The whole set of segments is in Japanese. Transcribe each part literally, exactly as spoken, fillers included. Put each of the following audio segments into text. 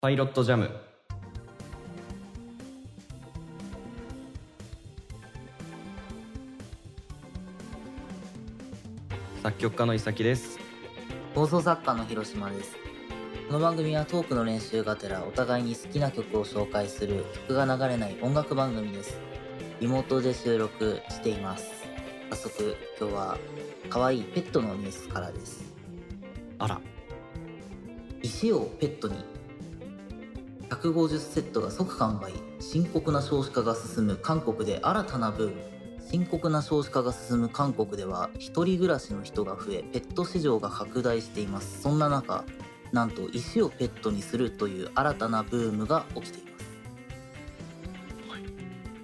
パイロットジャム。作曲家の伊崎です。 放送作家の広島です。この番組はトークの練習がてらお互いに好きな曲を紹介する曲が流れない音楽番組です。リモートで収録しています。早速今日は可愛いペットのニュースからです。 あら、 石をペットにひゃくごじゅっセットが即完売。深刻な少子化が進む韓国で新たなブーム。深刻な少子化が進む韓国では一人暮らしの人が増え、ペット市場が拡大しています。そんな中、なんと石をペットにするという新たなブームが起きています、はい、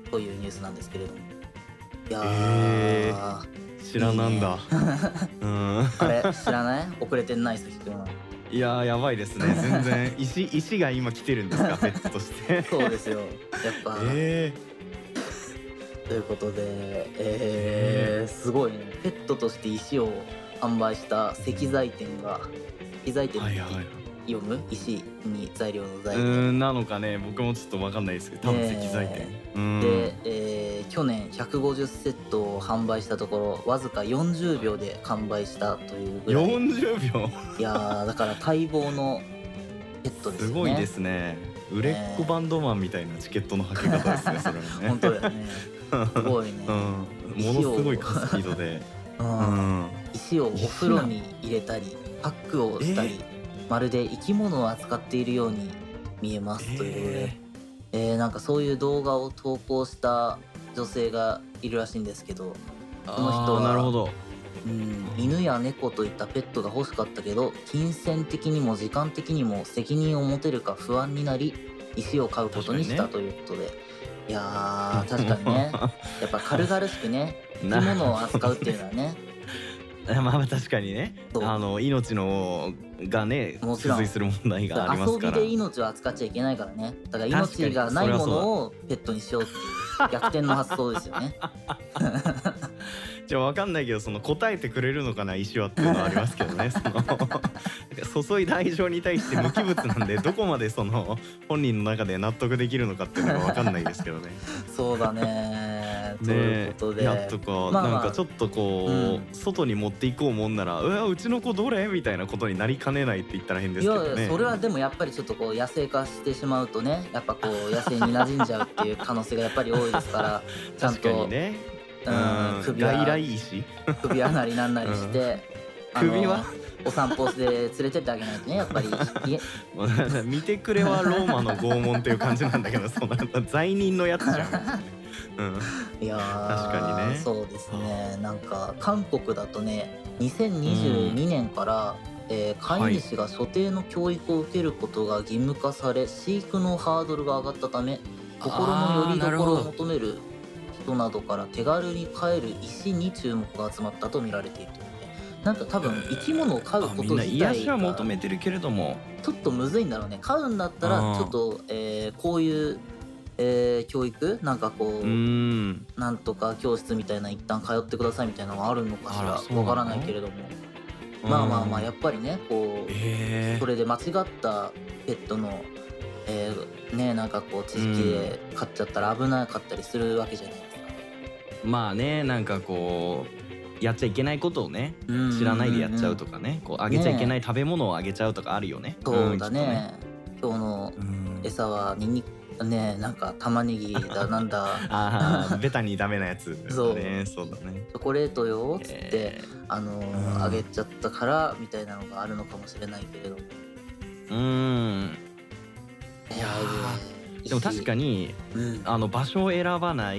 というニュースなんですけれども、いやー、 えー、知らなんだ。いいねうんあれ知らない？遅れてんないさきくん。 いやー、やばいですね。全然石石が今来てるんですか、ペットとしてそうですよ、やっぱえー、ということで、えー、すごいね。ペットとして石を販売した石材店が、石材店って読む？石に材料の材料うーんなのかね、僕もちょっと分かんないですけど、多分石材店、 えー、で、えー、去年ひゃくごじゅっセットを販売したところ、わずかよんじゅうびょうで完売したというぐらい。 よんじゅうびょういやー、だから待望のペットですよね。 すごいですね。売れっ子バンドマンみたいなチケットの履き方ですね、それはね。 本当だよね。すごいね、 うん、ものすごいスピードで、 うん、石をお風呂に入れたりパックをしたり、えー、まるで生き物を扱っているように見えます、えー、ということで、えー、なんかそういう動画を投稿した女性がいるらしいんですけど、その人はなるほど、 うん、犬や猫といったペットが欲しかったけど、金銭的にも時間的にも責任を持てるか不安になり、石を飼うことにしたということで、いやー、確かにね、やっぱ軽々しくね、生き物を扱うっていうのはねまあ確かにね、あの命のがね付随する問題がありますから、 遊びで命を扱っちゃいけないからね。だから命がないものをペットにしようっていう逆転の発想ですよねじゃあ分かんないけど、その答えてくれるのかな石はっていうのはありますけどね。その注いだ愛情に対して無機物なんで、どこまでその本人の中で納得できるのかっていうのが分かんないですけどね。 そうだね。ということで、 やっとか、まあまあ、なんかちょっとこう、うん、外に持っていこうもんなら、うわうちの子どれみたいなことになりかねないって言ったら変ですけどね。 いやいや、それはでもやっぱりちょっとこう野生化してしまうとね、やっぱこう野生に馴染んじゃうっていう可能性がやっぱり多いですからちゃんと確かにね、うん、首は外来石首はなりなんなりして、 うん、首はお散歩で連れてってあげないとね、やっぱり見てくれはローマの拷問っていう感じなんだけど、その罪人のやつじゃんうん、 いや確かにね。 そうですね。なんか韓国だとね、にせんにじゅうにねんから、うん、えー、飼い主が所定の教育を受けることが義務化され、はい、飼育のハードルが上がったため、心の拠り所を求める人などから手軽に飼える石に注目が集まったと見られているというね。なんか多分生き物を飼うこと自体が、みんな癒しは求めてるけれどもちょっとむずいんだろうね。飼うんだったらちょっと、えー、こういうえー、教育なんかこう、うーんなんとか教室みたいな一旦通ってくださいみたいなのがあるのかしら、わからないけれども、まあまあまあやっぱりね、こう、えー、それで間違ったペットの、えー、ねなんかこう知識で飼っちゃったら危なかったりするわけじゃないですか。 まあね、なんかこうやっちゃいけないことをね知らないでやっちゃうとかね、こうあげちゃいけない食べ物をあげちゃうとかあるよね。 そうだね、ね、今日の餌はニンニクねえ、なんか玉ねぎだなんだああベタにダメなやつ、ね、 そうそうだね、 チョコレートよっつって、えー、あのー、あげちゃったからみたいなのがあるのかもしれないけれど、 うーんいやでも確かに、うん、あの場所を選ばない、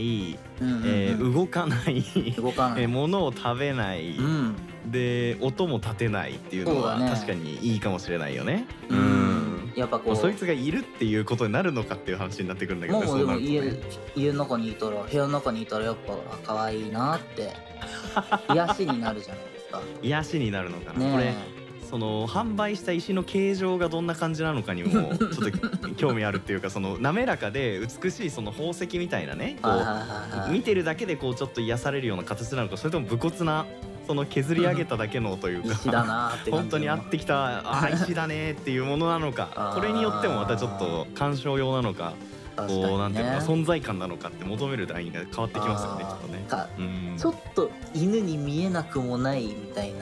動かない動かないものを食べない、うん、で音も立てないっていうのは確かにいいかもしれないよね。うん、うんやっぱこうそいつがいるっていうことになるのかっていう話になってくるんだけど、ね、 もうでも家、ね、家の中にいたら部屋の中にいたらやっぱ可愛いなって癒しになるじゃないですか。 癒しになるのかな、ね、これその販売した石の形状がどんな感じなのかにもちょっと興味あるっていうか、その滑らかで美しいその宝石みたいなね、こう見てるだけでこうちょっと癒されるような形なのか、それとも武骨なその削り上げただけのというか石だなーって感じ本当に合ってきたあー石だねっていうものなのかあーこれによってもまたちょっと鑑賞用なのか確かにねこうなんていうのか存在感なのかって求めるラインが変わってきますよねきあーっとね。 かうんちょっと犬に見えなくもないみたいな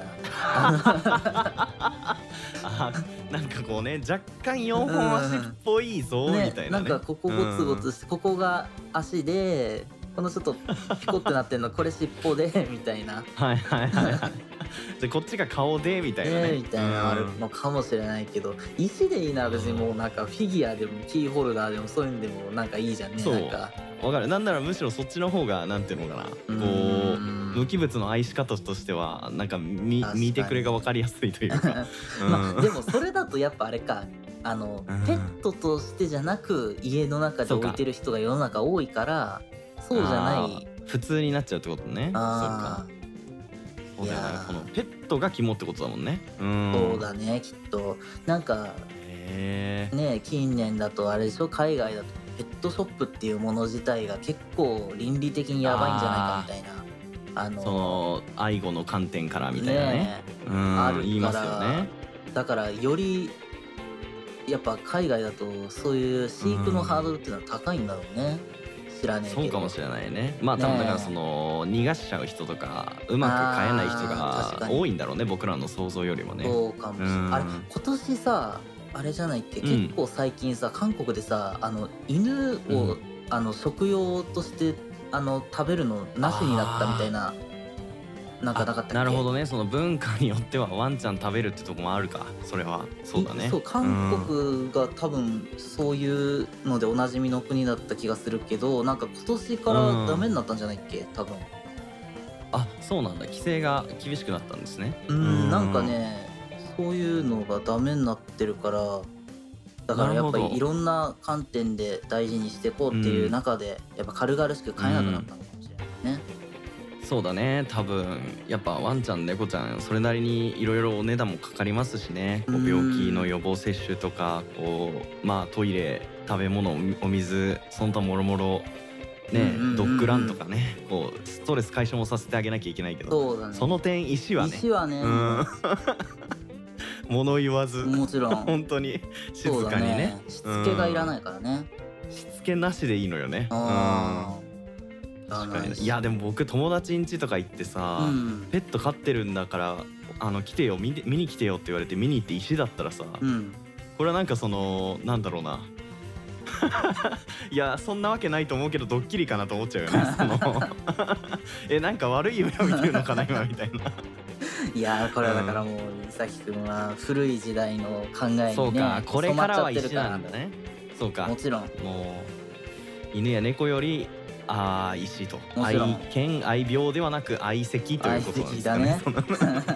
あなんかこうね若干よんほん足っぽいぞみたいなね。 なんかここゴツゴツして、ここが足でこのちょっとピコってなってんのこれ尻尾でみたいなはいはいはいはい。でこっちが顔でみたいなね。 えーみたいなのあるのかもしれないけど、石でいいなら別にもうなんかフィギュアでもキーホルダーでもそういうのでもなんかいいじゃんね。 そうなんかわかる。なんならむしろそっちの方がなんていうのかなこううーん無機物の愛し方としてはなんか見確かに見てくれが分かりやすいというか。うんまあでもそれだとやっぱあれかあの、 うんペットとしてじゃなく家の中で置いてる人が世の中多いからそうじゃないあー普通になっちゃうってことね。 あそうか。そうだよねいやーこのペットが肝ってことだもんね。うんーそうだねきっとなんかへえ。 ね近年だとあれでしょ海外だとペットショップっていうもの自体が結構倫理的にやばいんじゃないかみたいなあのその愛護の観点からみたいなね。 ねうんあるから言いますよね。 だからよりやっぱ海外だとそういう飼育のハードルっていうのは高いんだろうね、知らねえけどそうかもしれないね。まあね多分だからその逃がしちゃう人とかうまく飼えない人あー確かにが多いんだろうね僕らの想像よりもね。 そうかもしれうんないあれ今年さあれじゃないっけ、 うん結構最近さ韓国でさあの犬を、 うんあの食用としてあの食べるのなしになったみたいななんかなかったっけ。 なるほどね。その文化によってはワンちゃん食べるってとこもあるか。それはそうだね。 そう韓国が多分そういうのでおなじみの国だった気がするけどなんか今年からダメになったんじゃないっけ多分あそうなんだ。規制が厳しくなったんですね。 うんなんかねそういうのがダメになってるからだからやっぱなるほどりいろんな観点で大事にしていこうっていう中でやっぱ軽々しく飼えなくなったのかもしれないね。 そうだね。多分やっぱワンちゃん猫ちゃんそれなりにいろいろお値段もかかりますしね。こううん病気の予防接種とかこうまあトイレ食べ物お水その他もろもろねうんうんうんうんドッグランとかねこうストレス解消もさせてあげなきゃいけないけどそうだねその点石はね石はねうん物言わずもちろん本当に静そうだかにねねしつけがいらないからね。 しつけなしでいいのよね。 あうんあ確かにね。いやでも僕友達ん家とか行ってさ、 うんペット飼ってるんだからあの来てよ見て見に来てよって言われて見に行って石だったらさ、 うんこれはなんかそのなんだろうないやそんなわけないと思うけどドッキリかなと思っちゃうよねそのえなんか悪い夢を見てるのかな今みたいないやーこれはだからもうさきくんは古い時代の考えにねそうかこれからは石染まっちゃってるからなんだね。そうかもちろんもう犬や猫よりあー石と愛もちろん犬愛病ではなく愛石ということなんですかね。 愛石だね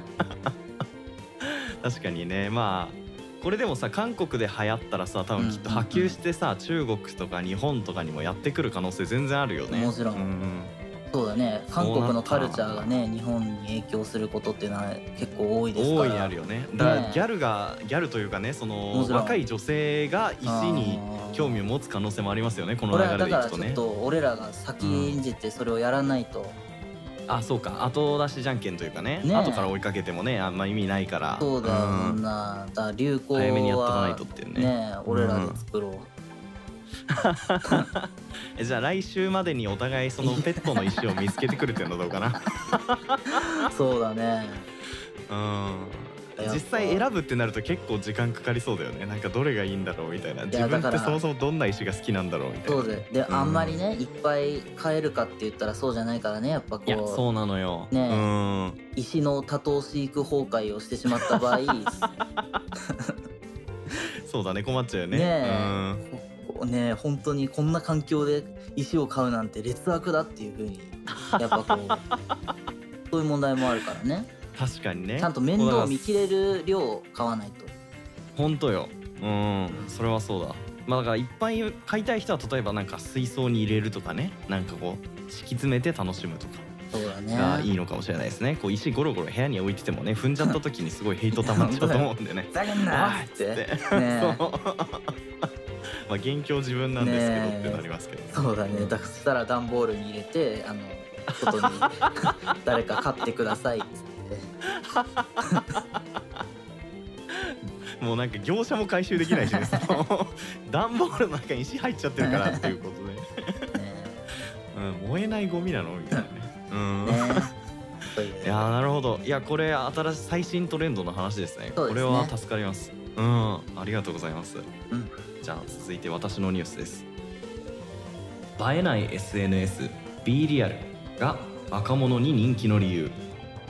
確かにね。まあこれでもさ韓国で流行ったらさ多分きっと波及してさ、中国とか日本とかにもやってくる可能性全然あるよね。 もちろんうんそうだね韓国のカルチャーがね日本に影響することっていうのは結構多いですから大いにあるよね。だからねギャルがギャルというかねそもちろんの若い女性が石にあー興味を持つ可能性もありますよねこのこれ流れはだからちょっでいくとね。 と俺らが先んじてそれをやらないと、 あそうか後出しじゃんけんというかねねえ後から追いかけてもねあんま意味ないからそうだよんな、だから流行は早めにやっとかないとっていうねね俺らで作ろう、 えじゃあ来週までにお互いそのペットの石を見つけてくるっていうのはどうかなそうだねうんやっぱ実際選ぶってなると結構時間かかりそうだよね。なんかどれがいいんだろうみたいな自分だからってそもそもどんな石が好きなんだろうみたいな。 そうでで、 うんあんまりねいっぱい買えるかって言ったらそうじゃないからねやっぱこいやそううなのよ。 ねえうん石の多頭飼育崩壊をしてしまった場合そうだね困っちゃうよね。 ねえここねえ本当にこんな環境で石を買うなんて劣悪だっていう風にやっぱこうそういう問題もあるからねうん確かにね。 ちゃんと面倒を見切れる量を買わないと本当よ。うんそれはそうだ。まあだからいっぱい買いたい人は例えばなんか水槽に入れるとかねなんかこう敷き詰めて楽しむとかそうだねがいいのかもしれないですね。こう石ゴロゴロ部屋に置いててもね踏んじゃった時にすごいヘイト溜まっちゃうと思うんでね。 ふざけんなっつってわーっつってねそうまあ元凶自分なんですけどねえってなりますけどね。 そうだねだからそしたら段ボールに入れてあのことに誰か買ってくださいっつってもうなんか業者も回収できないしねその段ボールの中に石入っちゃってるからっていうことで、 ねうん、燃えないゴミなのみたいなね。うんねそういういやーなるほど。いやこれ新しい最新トレンドの話ですね。 そうですねこれは助かります。うんありがとうございます。 うんじゃあ続いて私のニュースです。映えない エスエヌエス B リアルが若者に人気の理由。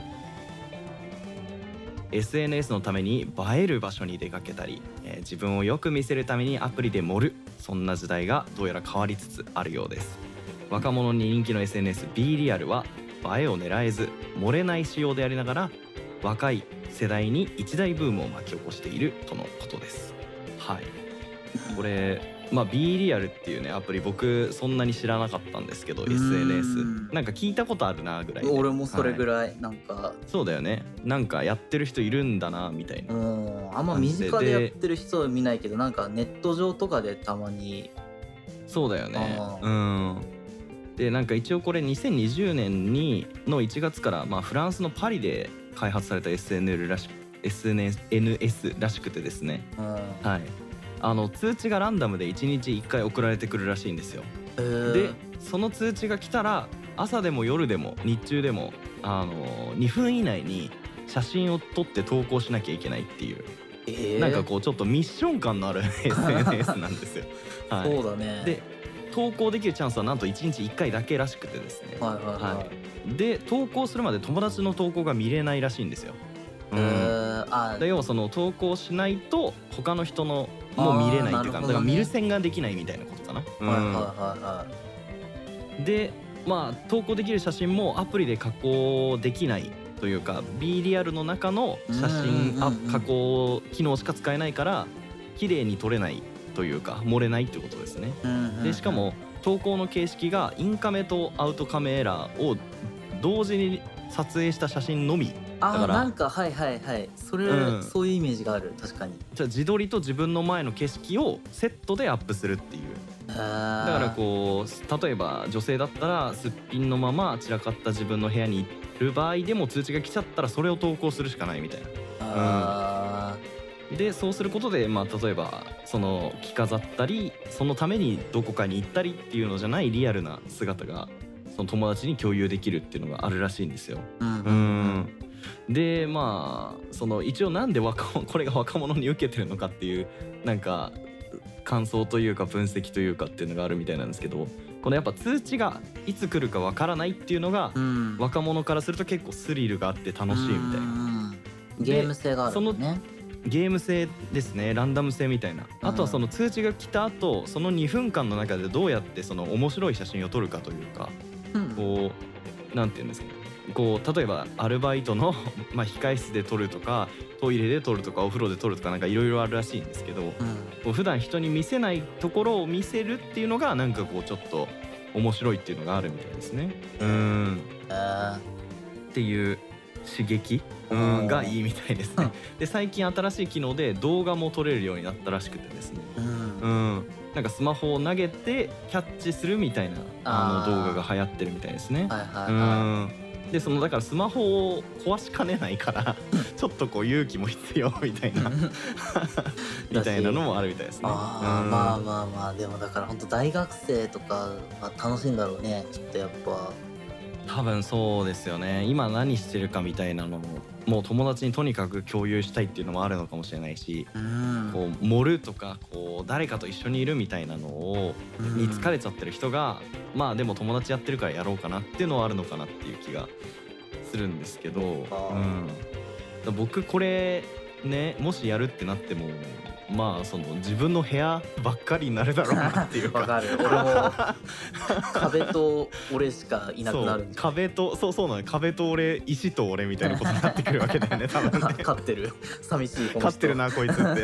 エスエヌエス のために映える場所に出かけたり、えー自分をよく見せるためにアプリで盛る、そんな時代がどうやら変わりつつあるようです。若者に人気の エスエヌエス B リアルは映えを狙えず漏れない仕様でありながら若い世代に一大ブームを巻き起こしているとのことです。はいこれまあ B リアルっていうねアプリ僕そんなに知らなかったんですけど エスエヌエスんなんか聞いたことあるなぐらいで、 俺もそれぐはいらいなんか、 そうだよねなんかやってる人いるんだなみたいな。 うんあんま身近でやってる人は見ないけどなんかネット上とかでたまにそうだよねあうんでなんか一応これにせんにじゅうねんにのいちがつから、まあ、フランスのパリで開発された エスエヌエル らし エスエヌエス らしくてですね、 うんはい、あの通知がランダムでいちにちいっかい送られてくるらしいんですよ。 えーでその通知が来たら朝でも夜でも日中でもあのにふん以内に写真を撮って投稿しなきゃいけないっていう、 えーなんかこうちょっとミッション感のある エスエヌエス なんですよ。はい、 そうだねで投稿できるチャンスはなんといちにちいっかいだけらしくてですね、 はいはいはい、 はいで投稿するまで友達の投稿が見れないらしいんですよ。うんえー、あで要はその投稿しないと他の人のも見れないっていうか、 あーなるほどねだから見る線ができないみたいなことかな。うんはいはいはいはいでまあ投稿できる写真もアプリで加工できないというか B リアルの中の写真あうんうんうんうん加工機能しか使えないから綺麗に撮れないというか漏れないってことですね。 うんうんうんでしかも投稿の形式がインカメとアウトカメラを同時に撮影した写真のみあーだからなんかはいはいはいそれ、 うんそういうイメージがある確かにじゃあ自撮りと自分の前の景色をセットでアップするっていう。 だだからこう例えば女性だったらすっぴんのまま散らかった自分の部屋にいる場合でも通知が来ちゃったらそれを投稿するしかないみたいな。 あでそうすることで、まあ、例えばその着飾ったりそのためにどこかに行ったりっていうのじゃないリアルな姿がその友達に共有できるっていうのがあるらしいんですよ。 ーうんううんんでまあその一応なんで若者これが若者に受けてるのかっていうなんか感想というか分析というかっていうのがあるみたいなんですけど、このやっぱ通知がいつ来るかわからないっていうのがうん若者からすると結構スリルがあって楽しいみたいな。 なゲーム性があるんだねゲーム性ですねランダム性みたいな。あとはその通知が来た後そのにふんかんの中でどうやってその面白い写真を撮るかというかうんこうなんていうんですかねこう例えばアルバイトのまあ控室で撮るとかトイレで撮るとかお風呂で撮るとかなんかいろいろあるらしいんですけど、 うんこう普段人に見せないところを見せるっていうのがなんかこうちょっと面白いっていうのがあるみたいですね。うんえーっていう刺激、ううんん、がいいみたいですね。で最近新しい機能で動画も撮れるようになったらしくてですね、 うんうん、なんかスマホを投げてキャッチするみたいなああーの動画が流行ってるみたいですね。 はいはいはうんでそのだからスマホを壊しかねないからちょっとこう勇気も必要みたいなみたいなのもあるみたいですね。 あーうんまあまあまあでもだから本当大学生とかは楽しいんだろうねきっとやっぱ多分そうですよね。今何してるかみたいなのももう友達にとにかく共有したいっていうのもあるのかもしれないし、 うんこう盛るとかこう誰かと一緒にいるみたいなのをうんに疲れちゃってる人がまあでも友達やってるからやろうかなっていうのはあるのかなっていう気がするんですけど、 あーうん、だ僕これねもしやるってなってもまあその自分の部屋ばっかりになるだろうなっていうかわかる俺も壁と俺しかいなくなるんそうじゃ壁とそうそうなの壁と俺石と俺みたいなことになってくるわけだよね多分んね飼ってる寂しいこの人飼ってるなこいつって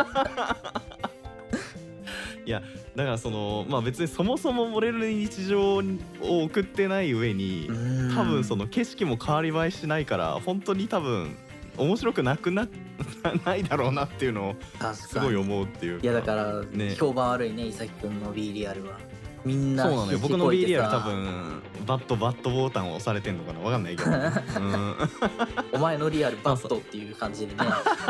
いやだからそのまあ別にそもそも漏れる日常を送ってない上にうん多分その景色も変わり映えしないから本当に多分面白くなくなないだろうなっていうのを確かにすごい思うっていうかいやだから、 ね評判悪いね伊崎くんの B リアルはみんなそうなのよ。 引き僕の ビーリーアール 多越えてさ分バットバットボタンを押されてんのかな、わかんないけど、うん、 お前のリアルバットっていう感じでね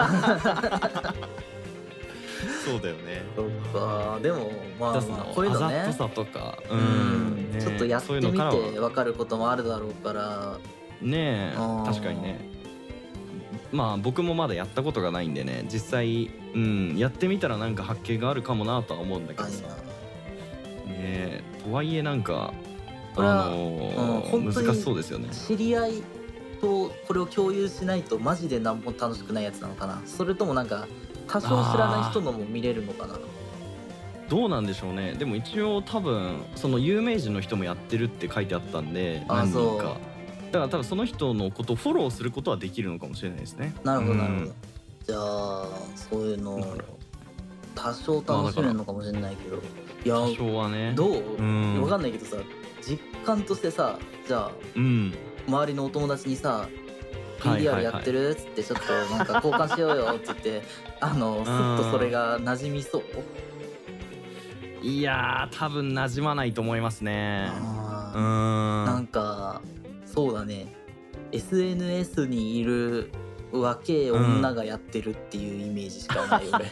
そうだよね。 そっか。でもまあだそまあのあざこういうのねとさとか、ううんん、ねちょっとやってみそういうのからはて分かることもあるだろうからねえ、 あー確かにね。まあ僕もまだやったことがないんでね、実際、うん、やってみたらなんか発見があるかもなとは思うんだけどさ、 あいいな。 ねえ、とはいえなんかこれはあのうんー本当に難しそうですよね。 知り合いとこれを共有しないとマジで何も楽しくないやつなのかな。それともなんか多少知らない人のも見れるのかな。 どうなんでしょうね。でも一応多分その有名人の人もやってるって書いてあったんで、 あ何人そうか。だから多分その人のことをフォローすることはできるのかもしれないですね。 なるほどなるほど、 うんじゃあそういうのだから多少楽しめるのかもしれないけど、い多や少はね。 どう、 うんわかんないけどさ、実感としてさ、じゃあうん。 周りのお友達にさはいはいはいピーディーアール やってるっつってちょっとなんか交換しようよって言ってあのスッとそれが馴染みそう。 いやー多分馴染まないと思いますね。 あーうーん。 なんかそうだね エスエヌエス にいる若え女がやってるっていうイメージしかない俺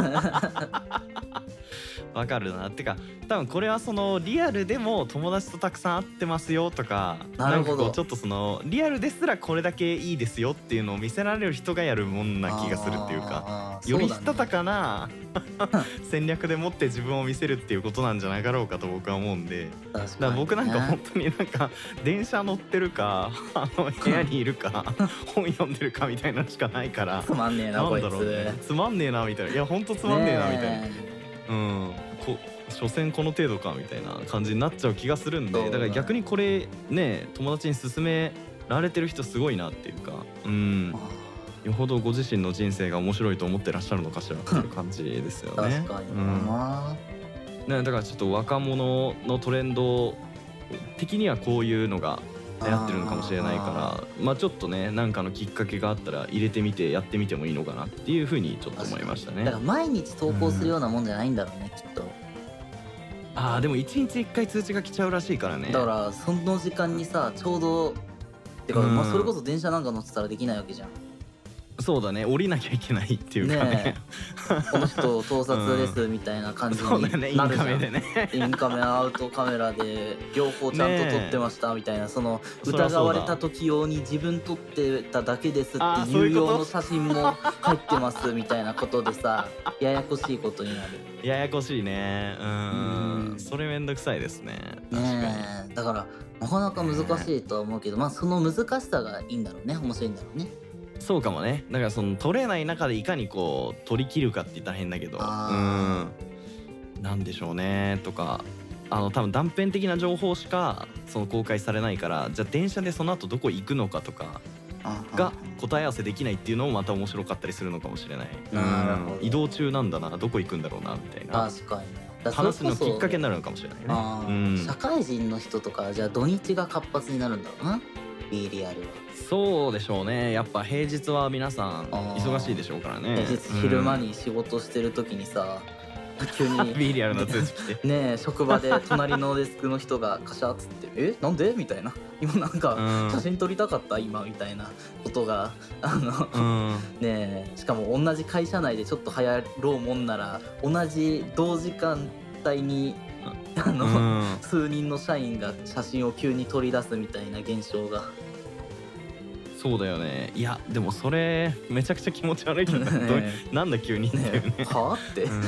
わかるな。てか多分これはそのリアルでも友達とたくさん会ってますよとか、 なるほどんかこうちょっとそのリアルですらこれだけいいですよっていうのを見せられる人がやるもんな気がするっていうか、 あーよりそうだねしたたかな戦略でもって自分を見せるっていうことなんじゃなかろうかと僕は思うんで、 確かにねだから僕なんか本当になんか電車乗ってるかあの部屋にいるか本読んでるかみたいなのしかないからつまんねえななこいつんだろうね、つまんねえなみたいな、いやほんとつまんねえなみたいな、 ねうんこ所詮この程度かみたいな感じになっちゃう気がするんで、 そうだねだから逆にこれね友達に勧められてる人すごいなっていうか、うんえよほどご自身の人生が面白いと思ってらっしゃるのかしらっていう感じですよね。 確かにうんな、 ね、だからちょっと若者のトレンド的にはこういうのが流行ってるのかもしれないからまあちょっとねなんかのきっかけがあったら入れてみてやってみてもいいのかなっていうふうにちょっと思いましたねだから。毎日投稿するようなもんじゃないんだろうね、きっと。 あーでもいちにちいっかい通知が来ちゃうらしいからね。 だからその時間にさちょうどてか、 うんまあ、それこそ電車なんか乗ってたらできないわけじゃん。 そうだね、降りなきゃいけないっていうかねねこの人盗撮ですみたいな感じそうだよね、インになるじゃん。 カメでねインカメアウトカメラで両方ちゃんと撮ってましたみたいな、そのそりゃそうだ疑われた時用に自分撮ってただけですあっていうーそういうこと用の写真も入ってますみたいなことでさややこしいことになる。 ややこしいね。ううんんそれめんどくさいですね。確かに。 ねえだからなかなか難しいとは思うけど、まあその難しさがいいんだろうね、面白いんだろうね。 そうかもね。だからその取れない中でいかにこう取り切るかって言ったら変だけど、 あうんなんでしょうねとか、あの多分断片的な情報しかその公開されないから、じゃあ電車でその後どこ行くのかとかが答え合わせできないっていうのもまた面白かったりするのかもしれない。 なるほどうん移動中なんだな、どこ行くんだろうなみたいな確かにね。だから話のそれこそきっかけになるのかもしれないね。 あーうん社会人の人とかじゃあ土日が活発になるんだろうな B リアルは。 そうでしょうね。やっぱ平日は皆さんあー忙しいでしょうからね。 平日昼間に仕事してる時にさ、急にビーリアルな通知来てねえ職場で隣のデスクの人がカシャッつって「えなんで?」みたいな「今なんかうん写真撮りたかった今」みたいなことがあのうんねえしかも同じ会社内でちょっと流行ろうもんなら同じ同時間帯にあの、 うん数人の社員が写真を急に取り出すみたいな現象がそうだよね。いやでもそれめちゃくちゃ気持ち悪いけど、 ねどうなんだ急にっていうねねえはあって、 うん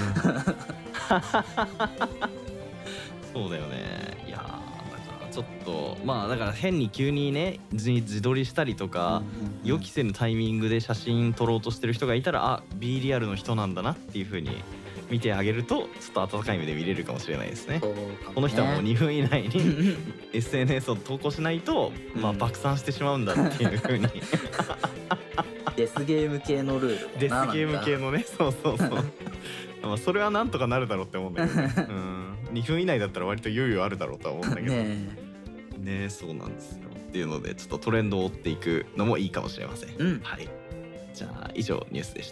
そうだよね。いやーだからちょっとまあだから変に急にね自自撮りしたりとか、予期せぬタイミングで写真撮ろうとしてる人がいたら、あ B リアルの人なんだなっていう風に見てあげるとちょっと温かい目で見れるかもしれないですね。 そうかもねこの人はもうにふん以内にエスエヌエス を投稿しないと、まあ、 うん爆散してしまうんだっていう風にデスゲーム系のルールデスだなゲーム系なんかのねそうそうそうまあそれはなんとかなるだろうって思うんだけどね、うん、にふん以内だったら割と猶予あるだろうとは思うんだけどねねそうなんですよっていうのでちょっとトレンドを追っていくのもいいかもしれません、 うんはいじゃあ以上ニュースでした。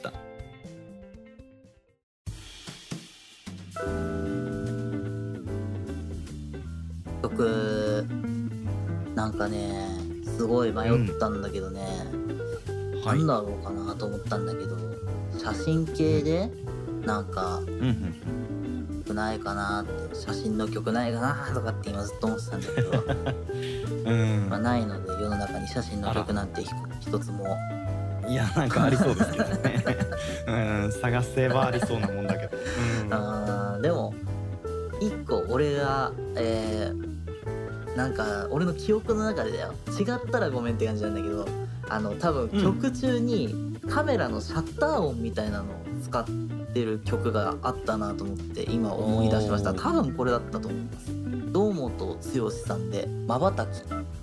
曲なんかねすごい迷ったんだけどね、 はい。 なんだろうかなと思ったんだけど、写真系でなんかうんうん曲ないかなって、写真の曲ないかなとかって今ずっと思ってたんだけどうん。 まあないので世の中に写真の曲なんて一つも。 いやなんかありそうですけどね。うん探せばありそうなもんだけど。うんあーでも一個俺がえー、なんか俺の記憶の中でだよ、違ったらごめんって感じなんだけど、あの多分曲中にカメラのシャッター音みたいなのを使ってる曲があったなと思って今思い出しました。 おー多分これだったと思います。堂本剛さんで「まばたき」。